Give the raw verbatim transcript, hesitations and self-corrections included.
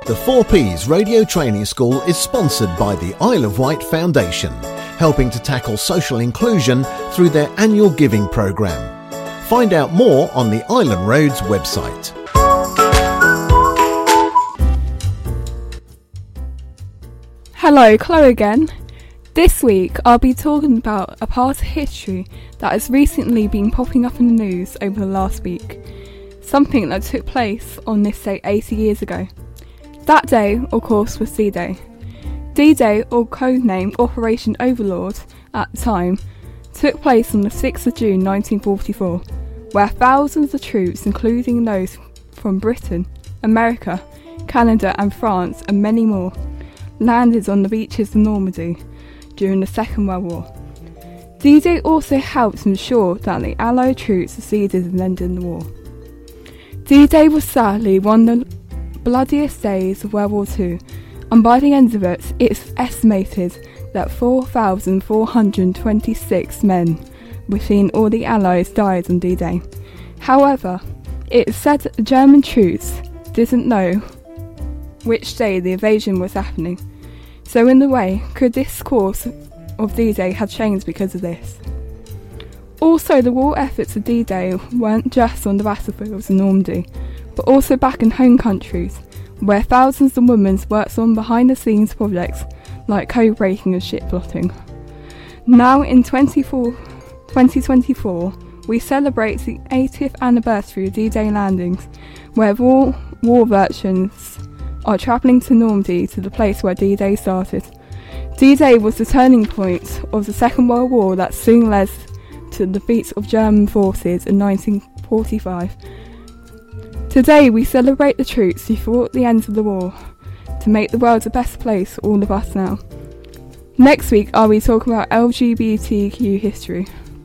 The four Ps Radio Training School is sponsored by the Isle of Wight Foundation, helping to tackle social inclusion through their annual giving programme. Find out more on the Island Roads website. Hello, Chloe again. This week I'll be talking about a part of history that has recently been popping up in the news over the last week. Something that took place on this day eighty years ago. That day, of course, was D-Day. D-Day, or codenamed Operation Overlord at the time, took place on the sixth of June nineteen forty-four, where thousands of troops, including those from Britain, America, Canada and France and many more, landed on the beaches of Normandy during the Second World War. D-Day also helped ensure that the Allied troops succeeded in ending the war. D-Day was sadly one of the bloodiest days of World War Two, and by the end of it, it's estimated that four thousand four hundred twenty-six men between all the Allies died on D-Day. However, it is said that the German troops didn't know which day the invasion was happening, so in a way, could this course of D-Day have changed because of this? Also, the war efforts of D-Day weren't just on the battlefields in Normandy, but also back in home countries, where thousands of women worked on behind-the-scenes projects like code-breaking and ship-plotting. Now, in twenty twenty-four, we celebrate the eightieth anniversary of D-Day landings, where war, war veterans are travelling to Normandy, to the place where D-Day started. D-Day was the turning point of the Second World War that soon led to the defeat of German forces in nineteen forty-five. Today we celebrate the troops who fought the end of the war to make the world a better place for all of us now. Next week I'll be talking about L G B T Q history.